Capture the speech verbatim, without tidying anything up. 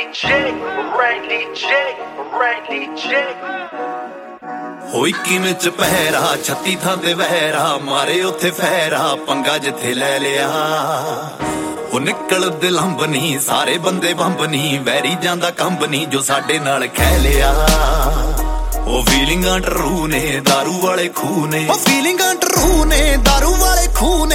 ਹੋਈ ਕਿਵੇਂ ਚ ਪਹਿਰਾ ਛੱਤੀ ਥਾਂ ਤੇ ਵਹਿਰਾ ਮਾਰੇ ਉੱਥੇ ਫਹਿਰਾ ਪੰਗਾ ਜਿੱਥੇ ਲੈ ਲਿਆ ਉਹ ਨਿਕਲਦੇ ਲੰਬ ਨੀ ਸਾਰੇ ਬੰਦੇ ਬੰਬ ਨੀ ਵੈਰੀ ਜਾਂਦਾ ਕੰਬ ਨੀ ਜੋ ਸਾਡੇ ਨਾਲ ਖਹਿ ਲਿਆ ਉਹ ਫੀਲਿੰਗਾਂ ਟਰੂ ਨੇ ਦਾਰੂ ਵਾਲੇ ਖੂਹ ਨੇ ਉਹ ਫੀਲਿੰਗਾਂ ਟਰੂ ਨੇ ਦਾਰੂ ਵਾਲੇ ਖੂਹ ਨੇ